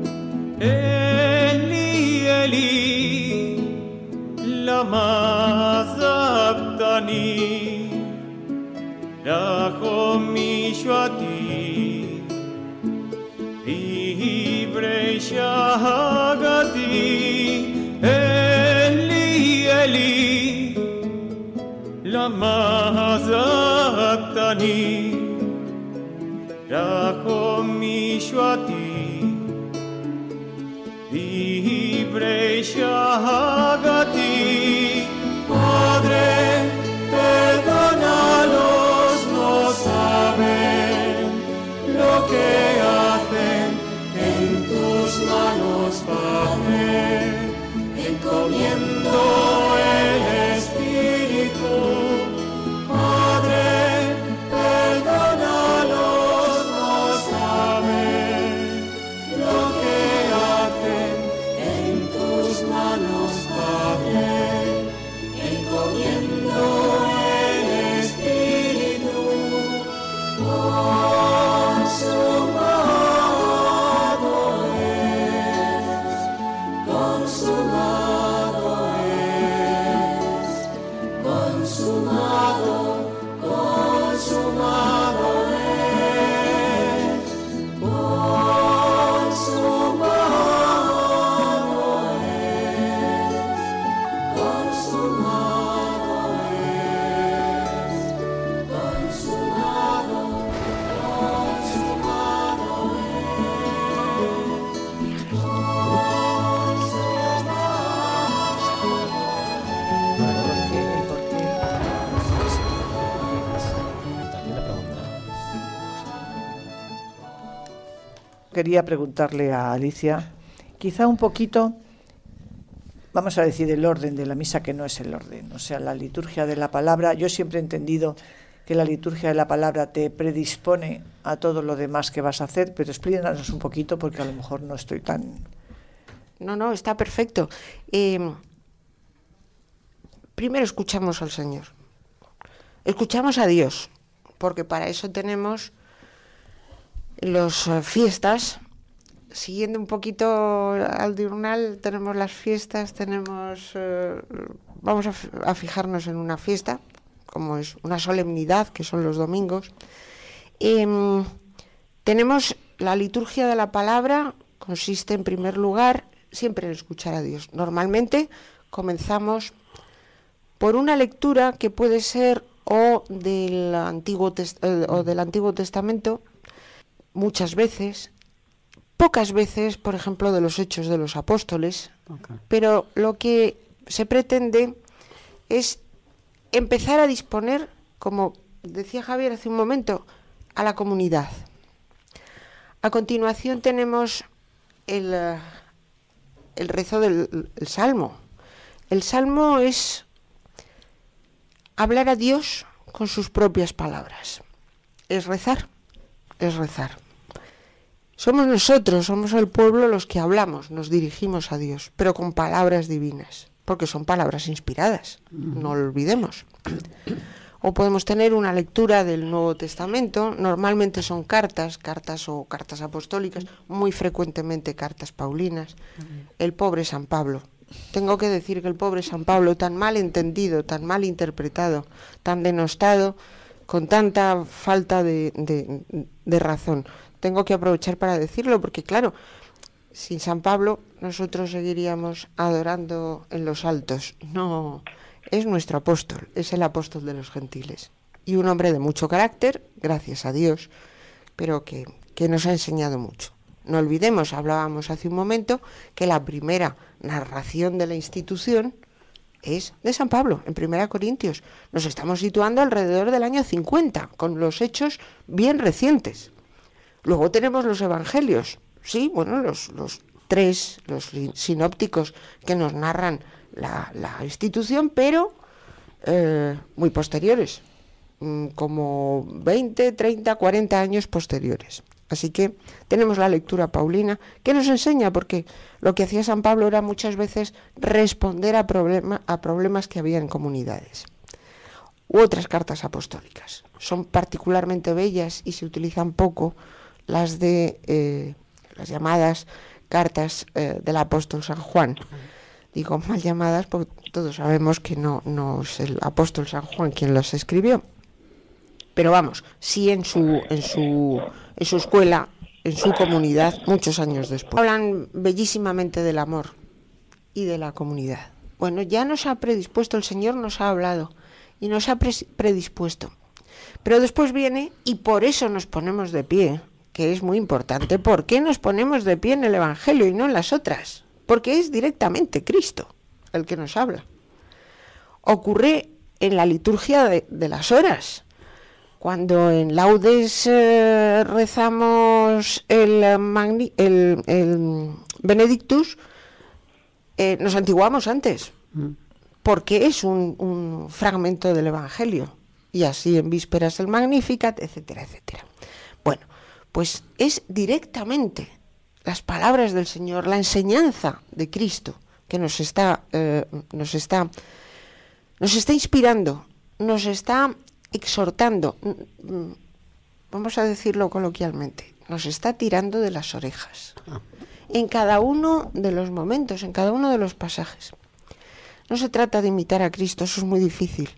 Eli, Eli, lama sabachthani, Rahomi Shvati, Vibre Shagati. Eli, Eli, lama sabachthani, Rahomi Shvati, Vibre Shagati. Padre, perdónalos, no saben lo que hacen. En tus manos, Padre, encomiendo el Espíritu. Padre, perdónalos, no saben lo que hacen. En tus manos, Padre, encomiendo el Espíritu. Consumado es, consumado es, consumado, consumado es, consumado es, consumado es, consumado, consumado
También la pregunta.
Quería preguntarle a Alicia, quizá un poquito, vamos a decir, el orden de la misa, que no es el orden, o sea, la liturgia de la palabra. Yo siempre he entendido que la liturgia de la palabra te predispone a todo lo demás que vas a hacer, pero explícanos un poquito, porque a lo mejor no estoy tan...
No, no, está perfecto. Eh, primero escuchamos al Señor. Escuchamos a Dios, porque para eso tenemos las uh, fiestas. Siguiendo un poquito al diurnal, tenemos las fiestas, tenemos... Uh, vamos a, f- a fijarnos en una fiesta, como es una solemnidad, que son los domingos. Eh, tenemos la liturgia de la palabra, consiste en primer lugar siempre en escuchar a Dios. Normalmente comenzamos por una lectura que puede ser o del Antiguo, Test- eh, o del Antiguo Testamento, muchas veces, pocas veces, por ejemplo, de los Hechos de los Apóstoles, okay. Pero lo que se pretende es empezar a disponer, como decía Javier hace un momento, a la comunidad. A continuación tenemos el, el rezo del el Salmo. El Salmo es hablar a Dios con sus propias palabras. es rezar, es rezar. Somos nosotros, somos el pueblo los que hablamos, nos dirigimos a Dios, pero con palabras divinas, porque son palabras inspiradas, no lo olvidemos. O podemos tener una lectura del Nuevo Testamento, normalmente son cartas, cartas o cartas apostólicas, muy frecuentemente cartas paulinas. El pobre San Pablo. Tengo que decir que el pobre San Pablo, tan mal entendido, tan mal interpretado, tan denostado, con tanta falta de, de, de razón. Tengo que aprovechar para decirlo, porque claro, sin San Pablo nosotros seguiríamos adorando en los altos. No, es nuestro apóstol, es el apóstol de los gentiles. Y un hombre de mucho carácter, gracias a Dios, pero que, que nos ha enseñado mucho. No olvidemos, hablábamos hace un momento, que la primera narración de la institución es de San Pablo, en Primera Corintios. Nos estamos situando alrededor del año cincuenta, con los hechos bien recientes. Luego tenemos los evangelios, sí, bueno, los, los tres, los sinópticos que nos narran la, la institución, pero eh, muy posteriores, como veinte, treinta, cuarenta años posteriores. Así que tenemos la lectura paulina que nos enseña, porque lo que hacía San Pablo era muchas veces responder a, problema, a problemas que había en comunidades. U otras cartas apostólicas. Son particularmente bellas y se utilizan poco las de eh, las llamadas cartas eh, del apóstol San Juan. Digo mal llamadas porque todos sabemos que no, no es el apóstol San Juan quien las escribió. Pero vamos, sí en su, en su, en su escuela, en su comunidad, muchos años después. Hablan bellísimamente del amor y de la comunidad. Bueno, ya nos ha predispuesto, el Señor nos ha hablado y nos ha predispuesto. Pero después viene, y por eso nos ponemos de pie, que es muy importante. ¿Por qué nos ponemos de pie en el Evangelio y no en las otras? Porque es directamente Cristo el que nos habla. Ocurre en la liturgia de, de las horas. Cuando en Laudes eh, rezamos el, magni, el, el Benedictus, eh, nos antiguamos antes, porque es un, un fragmento del Evangelio, y así en vísperas el Magnificat, etcétera, etcétera. Bueno, pues es directamente las palabras del Señor, la enseñanza de Cristo que nos está, eh, nos está, nos está inspirando, nos está exhortando, vamos a decirlo coloquialmente, nos está tirando de las orejas en cada uno de los momentos, en cada uno de los pasajes. No se trata de imitar a Cristo, eso es muy difícil,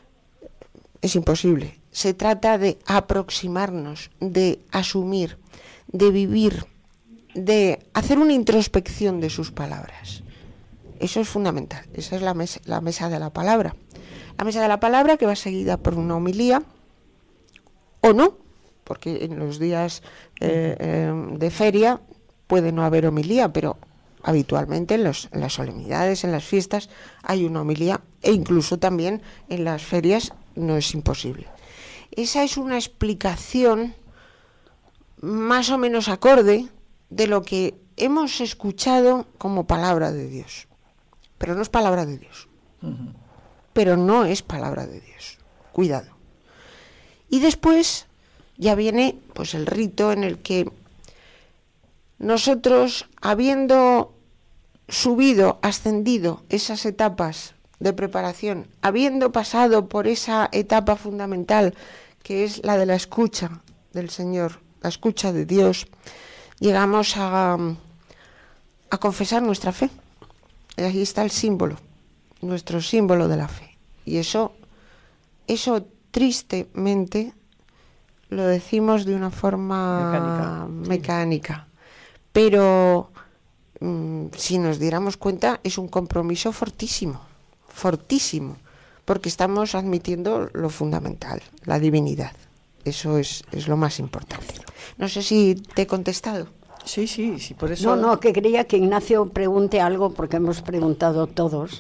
es imposible. Se trata de aproximarnos, de asumir, de vivir, de hacer una introspección de sus palabras. Eso es fundamental, esa es la mesa, la mesa de la palabra. La mesa de la palabra, que va seguida por una homilía, o no, porque en los días eh, eh, de feria puede no haber homilía, pero habitualmente en, los, en las solemnidades, en las fiestas, hay una homilía, e incluso también en las ferias no es imposible. Esa es una explicación más o menos acorde de lo que hemos escuchado como palabra de Dios. Pero no es palabra de Dios. Uh-huh. Pero no es palabra de Dios. Cuidado. Y después ya viene pues el rito en el que nosotros, habiendo subido, ascendido esas etapas de preparación, habiendo pasado por esa etapa fundamental que es la de la escucha del Señor, la escucha de Dios, llegamos a, a confesar nuestra fe. Y ahí está el símbolo, nuestro símbolo de la fe. Y eso, eso tristemente lo decimos de una forma mecánica, mecánica. Pero mmm, si nos diéramos cuenta es un compromiso fortísimo, fortísimo, porque estamos admitiendo lo fundamental, la divinidad. Eso es, es lo más importante. No sé si te he contestado.
Sí, sí, sí, por eso...
No, no, que quería que Ignacio pregunte algo, porque hemos preguntado todos.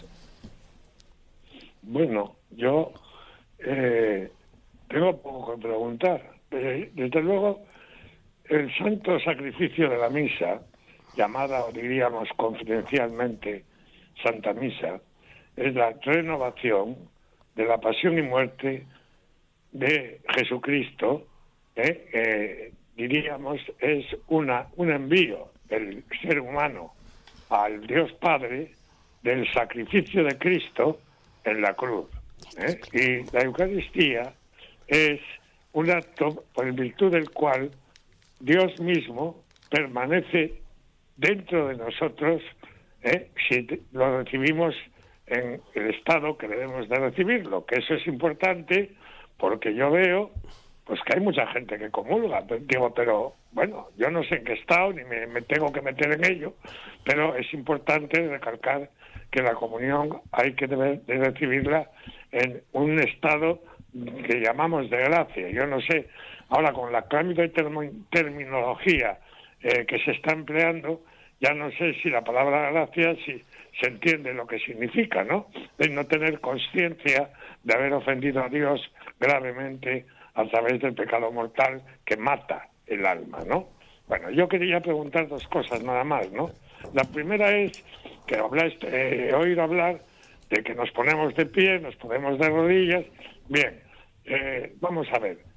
Bueno, yo eh, tengo poco que preguntar, pero desde luego el santo sacrificio de la misa, llamada, diríamos confidencialmente, Santa Misa, es la renovación de la pasión y muerte de Jesucristo eh, eh, diríamos, es una, un envío del ser humano al Dios Padre del sacrificio de Cristo en la cruz. ¿eh? Y la Eucaristía es un acto por virtud del cual Dios mismo permanece dentro de nosotros, ¿eh? si lo recibimos en el estado que debemos de recibirlo, que eso es importante porque yo veo pues que hay mucha gente que comulga, digo, pero bueno, yo no sé en qué estado ni me, me tengo que meter en ello, pero es importante recalcar que la comunión hay que deber de recibirla en un estado que llamamos de gracia. Yo no sé, ahora con la cambio de term- terminología eh, que se está empleando, ya no sé si la palabra gracia si se entiende lo que significa, ¿no? De no tener conciencia de haber ofendido a Dios gravemente a través del pecado mortal que mata el alma, ¿no? Bueno, yo quería preguntar dos cosas nada más, ¿no? La primera es que habláis, eh, he oído hablar de que nos ponemos de pie, nos ponemos de rodillas. Bien, eh, vamos a ver.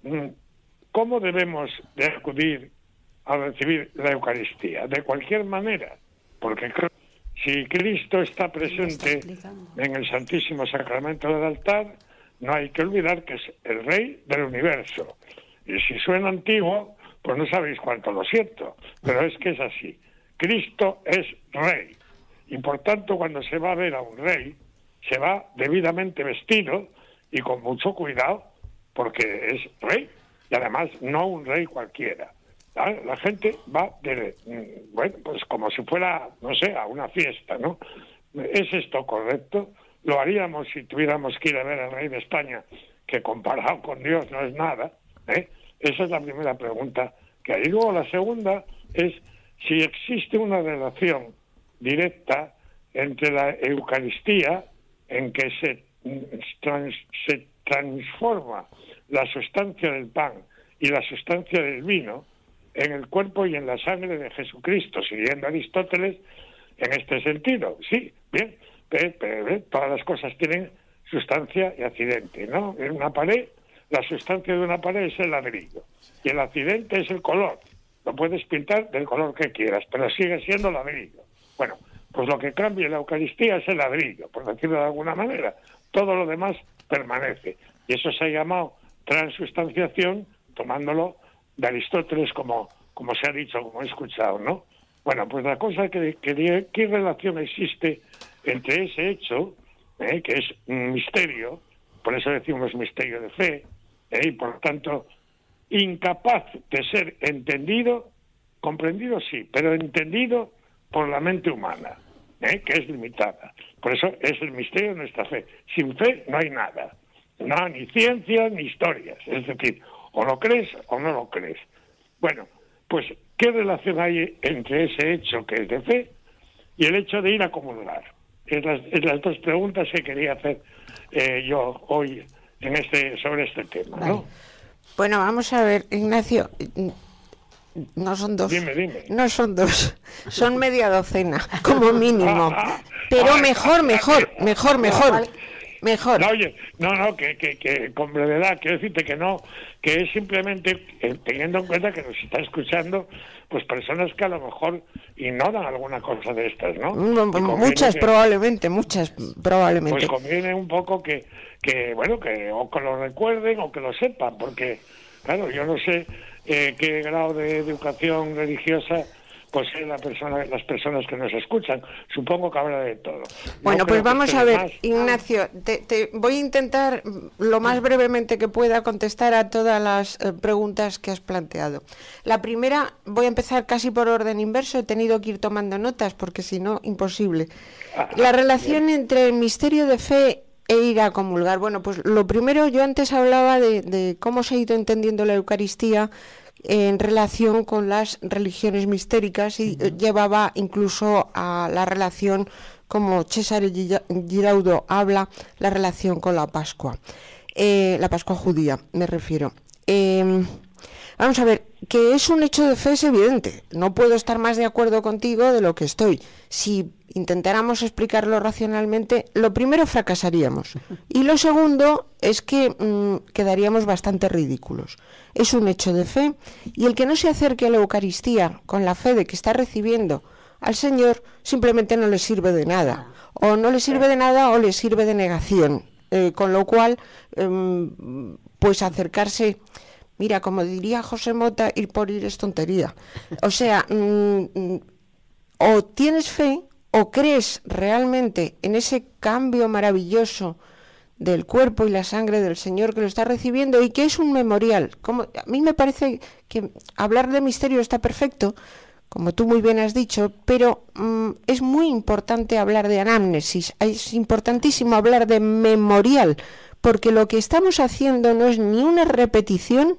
¿Cómo debemos de acudir a recibir la Eucaristía? De cualquier manera, porque si Cristo está presente en el Santísimo Sacramento del altar, no hay que olvidar que es el Rey del universo. Y si suena antiguo, pues no sabéis cuánto lo siento, pero es que es así. Cristo es Rey. Y por tanto, cuando se va a ver a un rey, se va debidamente vestido y con mucho cuidado, porque es rey. Y además, no un rey cualquiera. ¿Vale? La gente va, de, bueno, pues como si fuera, no sé, a una fiesta, ¿no? ¿Es esto correcto? Lo haríamos si tuviéramos que ir a ver al rey de España, que comparado con Dios no es nada, ¿eh? Esa es la primera pregunta que hay. Y luego la segunda es si existe una relación directa entre la Eucaristía, en que se, trans, se transforma la sustancia del pan y la sustancia del vino en el cuerpo y en la sangre de Jesucristo, siguiendo a Aristóteles en este sentido. Sí, bien, pero, pero, todas las cosas tienen sustancia y accidente, ¿no? En una pared, la sustancia de una pared es el ladrillo y el accidente es el color. Lo puedes pintar del color que quieras, pero sigue siendo ladrillo. Bueno, pues lo que cambia en la Eucaristía es el ladrillo, por decirlo de alguna manera. Todo lo demás permanece. Y eso se ha llamado transustanciación, tomándolo de Aristóteles, como, como se ha dicho, como he escuchado, ¿no? Bueno, pues la cosa que quería, ¿qué relación existe entre ese hecho, eh, que es un misterio, por eso decimos misterio de fe, eh, y por tanto incapaz de ser entendido, comprendido sí, pero entendido por la mente humana, ¿eh? que es limitada. Por eso es el misterio de nuestra fe. Sin fe no hay nada. No hay ni ciencia ni historias. Es decir, o lo crees o no lo crees. Bueno, pues, ¿qué relación hay entre ese hecho que es de fe y el hecho de ir a comulgar? Es las, es las dos preguntas que quería hacer eh, yo hoy en este sobre este tema, ¿no?
Vale. Bueno, vamos a ver, Ignacio. No son dos.
Dime, dime.
No son dos. Son media docena, como mínimo. Pero mejor, mejor, mejor, mejor. Mejor.
No, oye, no, no, que, que, que con brevedad, quiero decirte que no, que es simplemente eh, teniendo en cuenta que nos está escuchando, pues personas que a lo mejor ignoran alguna cosa de estas, ¿no?
Muchas, que, probablemente, muchas, probablemente.
Pues conviene un poco que, que, bueno, que o que lo recuerden o que lo sepan, porque, claro, yo no sé eh, qué grado de educación religiosa posee la persona, las personas que nos escuchan. Supongo que habrá de todo.
Bueno,
no
pues vamos a ver,
más...
Ignacio, te, te voy a intentar lo más brevemente que pueda contestar a todas las eh, preguntas que has planteado. La primera, voy a empezar casi por orden inverso, he tenido que ir tomando notas porque si no, imposible.
Ah,
la relación
bien.
entre el misterio de fe e ir a comulgar. Bueno, pues lo primero, yo antes hablaba de, de cómo se ha ido entendiendo la Eucaristía en relación con las religiones mistéricas y uh-huh. llevaba incluso a la relación, como César Giraudo habla, la relación con la Pascua, eh, la Pascua judía, me refiero. Eh, vamos a ver, que es un hecho de fe es evidente. No puedo estar más de acuerdo contigo de lo que estoy. Si intentáramos explicarlo racionalmente, lo primero fracasaríamos. Y lo segundo es que mmm, quedaríamos bastante ridículos. Es un hecho de fe y el que no se acerque a la Eucaristía con la fe de que está recibiendo al Señor simplemente no le sirve de nada. O no le sirve de nada o le sirve de negación. Eh, con lo cual, eh, pues acercarse... Mira, como diría José Mota, ir por ir es tontería. O sea, mmm, o tienes fe o crees realmente en ese cambio maravilloso del cuerpo y la sangre del Señor que lo está recibiendo y que es un memorial. Como, a mí me parece que hablar de misterio está perfecto, como tú muy bien has dicho, pero mmm, es muy importante hablar de anamnesis, es importantísimo hablar de memorial, porque lo que estamos haciendo no es ni una repetición,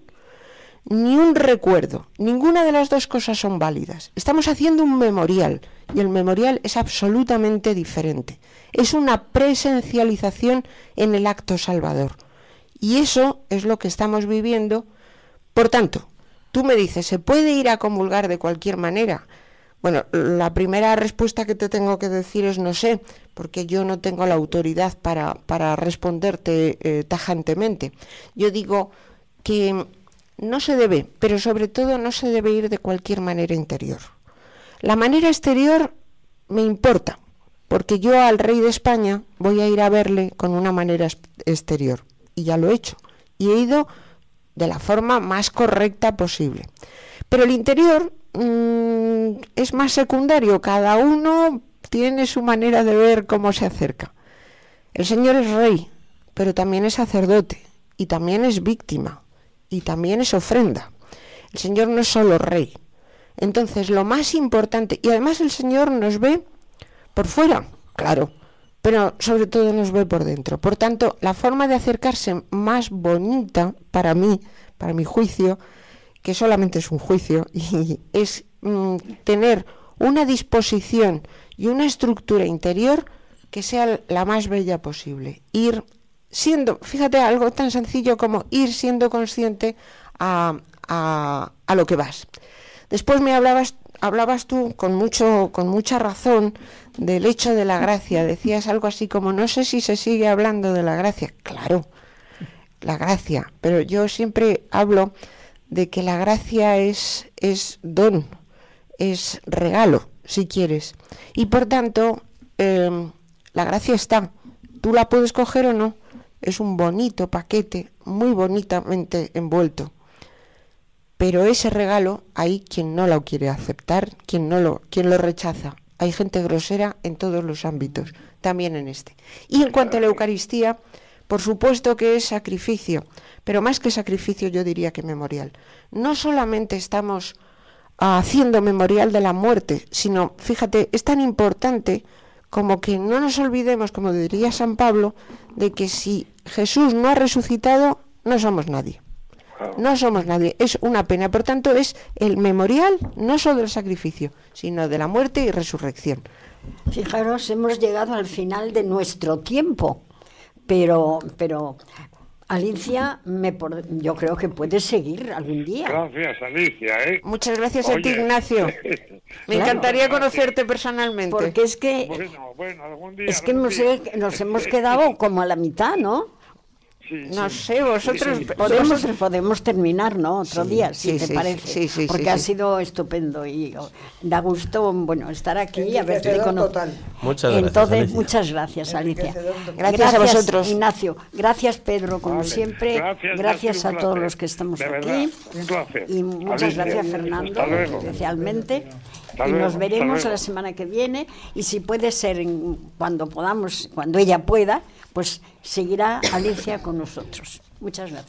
ni un recuerdo. Ninguna de las dos cosas son válidas. Estamos haciendo un memorial y el memorial es absolutamente diferente. Es una presencialización en el acto salvador. Y eso es lo que estamos viviendo. Por tanto, tú me dices, ¿se puede ir a comulgar de cualquier manera? Bueno, la primera respuesta que te tengo que decir es no sé, porque yo no tengo la autoridad para, para responderte eh, tajantemente. Yo digo que no se debe, pero sobre todo no se debe ir de cualquier manera interior. La manera exterior me importa, porque yo al rey de España voy a ir a verle con una manera exterior, y ya lo he hecho, y he ido de la forma más correcta posible. Pero el interior mmm, es más secundario, cada uno tiene su manera de ver cómo se acerca. El Señor es rey, pero también es sacerdote, y también es víctima, y también es ofrenda. El Señor no es solo rey. Entonces, lo más importante, y además el Señor nos ve por fuera, claro, pero sobre todo nos ve por dentro. Por tanto, la forma de acercarse más bonita para mí, para mi juicio, que solamente es un juicio, y es mm, tener una disposición y una estructura interior que sea la más bella posible. Ir siendo, fíjate, algo tan sencillo como ir siendo consciente a, a, a lo que vas. Después me hablabas, hablabas tú con mucho, con mucha razón del hecho de la gracia. Decías algo así como, no sé si se sigue hablando de la gracia. Claro, la gracia, pero yo siempre hablo de que la gracia es, es don, es regalo, si quieres. Y por tanto, eh, la gracia está. ¿Tú la puedes coger o no? Es un bonito paquete, muy bonitamente envuelto. Pero ese regalo, hay quien no lo quiere aceptar, quien no lo, quien lo rechaza. Hay gente grosera en todos los ámbitos, también en este. Y en cuanto a la Eucaristía, por supuesto que es sacrificio, pero más que sacrificio yo diría que memorial. No solamente estamos haciendo memorial de la muerte, sino, fíjate, es tan importante como que no nos olvidemos, como diría San Pablo, de que si Jesús no ha resucitado, no somos nadie. No somos nadie, es una pena. Por tanto, es el memorial no solo del sacrificio, sino de la muerte y resurrección.
Fijaros, hemos llegado al final de nuestro tiempo, pero, pero Alicia, me por, yo creo que puedes seguir algún día.
Gracias, Alicia. ¿eh?
Muchas gracias
Oye,
a ti, Ignacio. Me
claro,
encantaría conocerte personalmente.
Porque es que,
bueno, bueno, algún día,
es que
algún
nos,
día.
he- nos hemos quedado como a la mitad, ¿no?
Sí,
No
sí.
sé, vosotros...
Sí, sí.
Podemos,
vosotros-
podemos terminar, ¿no? Otro
Sí,
día, si
sí,
te
sí,
parece.
sí, sí,
porque
sí,
ha
sí.
sido estupendo y oh, da gusto, bueno, estar aquí y haberte
Enriquecedor
conocido.
total.
Muchas gracias,
Entonces,
Alicia.
muchas gracias, Alicia.
Enriquecedor total.
Gracias a vosotros.
Ignacio. Gracias, Pedro, como
Vale.
siempre.
Gracias,
Gracias
ha sido
a
un
todos
placer.
los que estamos
De
aquí.
verdad, un placer.
Y muchas
Alicia,
gracias, Fernando,
hasta luego.
especialmente.
Hasta
y
luego,
nos
hasta
veremos
luego.
la semana que viene. Y si puede ser en- cuando podamos, cuando ella pueda, pues seguirá Alicia con nosotros. Muchas gracias.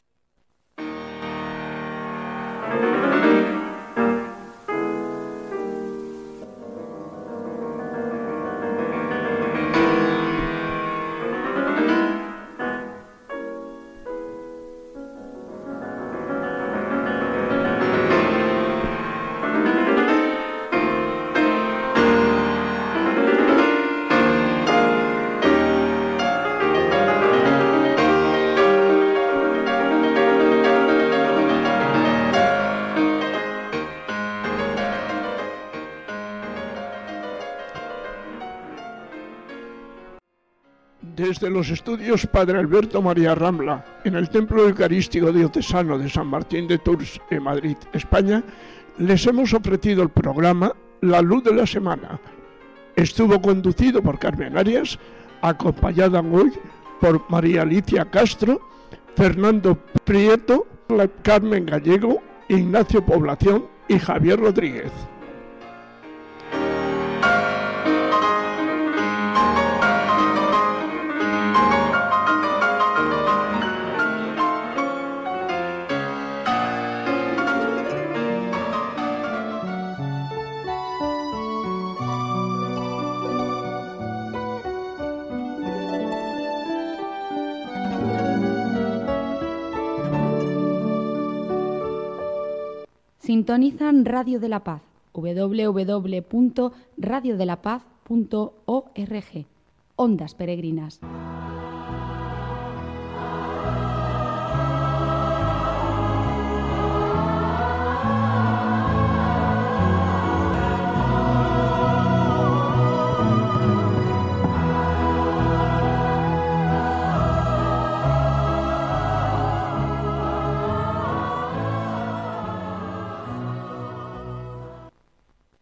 Desde los estudios Padre Alberto María Rambla, en el Templo Eucarístico Diocesano de San Martín de Tours, en Madrid, España, les hemos ofrecido el programa La Luz de la Semana. Estuvo conducido por Carmen Arias, acompañada hoy por María Alicia Castro, Fernando Prieto, Carmen Gallego, Ignacio Población y Javier Rodríguez.
Sintonizan Radio de la Paz, doble u doble u doble u punto radio de la paz punto org. Ondas Peregrinas.